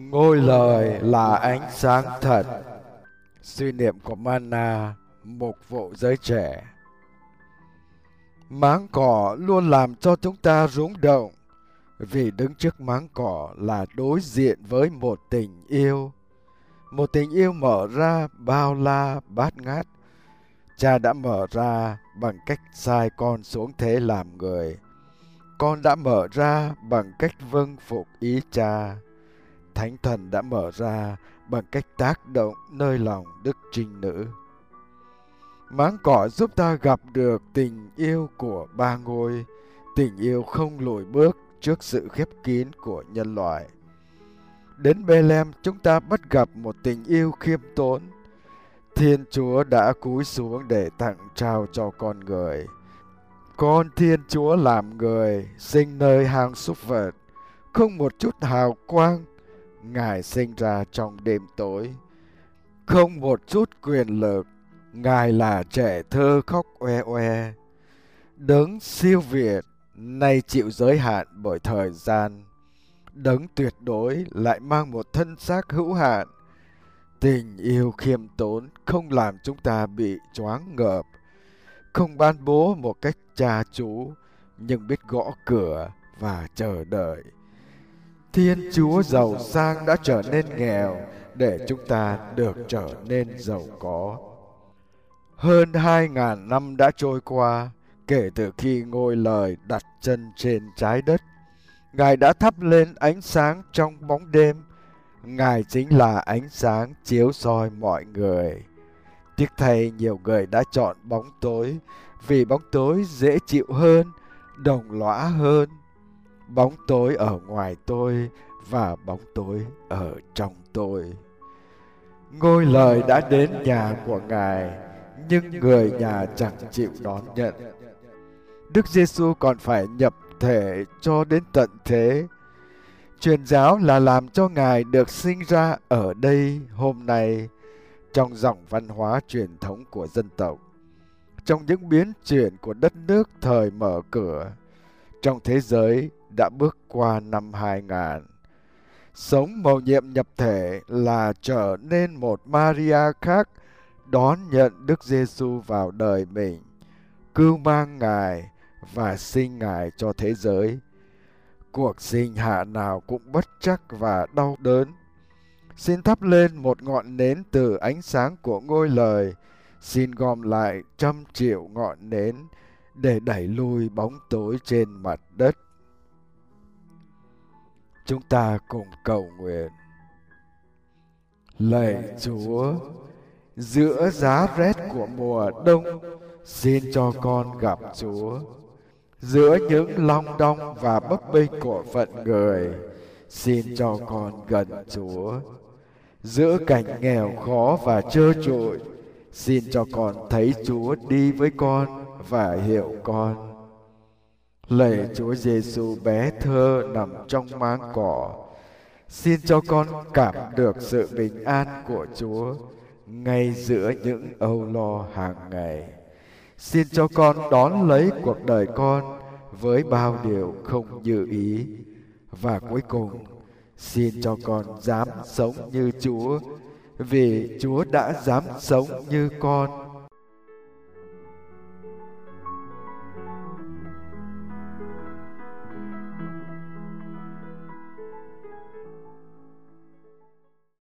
Ngôi lời là ánh sáng thật. Suy niệm của Mana, mục vụ giới trẻ. Máng cỏ luôn làm cho chúng ta rung động, vì đứng trước máng cỏ là đối diện với một tình yêu. Một tình yêu mở ra bao la bát ngát. Cha đã mở ra bằng cách sai con xuống thế làm người. Con đã mở ra bằng cách vâng phục ý cha. Thánh thần đã mở ra bằng cách tác động nơi lòng đức trinh nữ. Máng cỏ giúp ta gặp được tình yêu của ba ngôi, tình yêu không lùi bước trước sự khép kín của nhân loại. Đến Bethlehem chúng ta bắt gặp một tình yêu khiêm tốn. Thiên Chúa đã cúi xuống để tặng trao cho con người. Con Thiên Chúa làm người, sinh nơi hang súc vật, không một chút hào quang. Ngài sinh ra trong đêm tối, không một chút quyền lực. Ngài là trẻ thơ khóc oe oe. Đấng siêu việt, nay chịu giới hạn bởi thời gian. Đấng tuyệt đối lại mang một thân xác hữu hạn. Tình yêu khiêm tốn không làm chúng ta bị choáng ngợp, không ban bố một cách cha chú, nhưng biết gõ cửa và chờ đợi. Thiên Chúa giàu sang đã trở nên nghèo để chúng ta được trở nên giàu có. Hơn 2.000 năm đã trôi qua kể từ khi ngôi lời đặt chân trên trái đất. Ngài đã thắp lên ánh sáng trong bóng đêm. Ngài chính là ánh sáng chiếu soi mọi người. Tiếc thay nhiều người đã chọn bóng tối, vì bóng tối dễ chịu hơn, đồng lõa hơn. Bóng tối ở ngoài tôi và bóng tối ở trong tôi. Ngôi lời đã đến nhà của Ngài, nhưng người nhà chẳng chịu đón nhận. Đức Giêsu còn phải nhập thể cho đến tận thế. Truyền giáo là làm cho Ngài được sinh ra ở đây hôm nay, trong dòng văn hóa truyền thống của dân tộc, trong những biến chuyển của đất nước thời mở cửa, trong thế giới đã bước qua năm 2000. Sống mầu nhiệm nhập thể là trở nên một Maria khác, đón nhận Đức Giêsu vào đời mình, cưu mang Ngài và sinh Ngài cho thế giới. Cuộc sinh hạ nào cũng bất trắc và đau đớn. Xin thắp lên một ngọn nến từ ánh sáng của ngôi lời. Xin gom lại 100.000.000 ngọn nến để đẩy lui bóng tối trên mặt đất. Chúng ta cùng cầu nguyện. Lạy Chúa, giữa giá rét của mùa đông, xin cho con gặp Chúa. Giữa những long đong và bấp bênh của phận người, xin cho con gần Chúa. Giữa cảnh nghèo khó và trơ trụi, xin cho con thấy Chúa đi với con và hiểu con. Lạy Chúa Giêsu bé thơ nằm trong máng cỏ, xin cho con cảm được sự bình an của Chúa ngay giữa những âu lo hàng ngày. Xin cho con đón lấy cuộc đời con với bao điều không như ý. Và cuối cùng, xin cho con dám sống như Chúa, vì Chúa đã dám sống như con.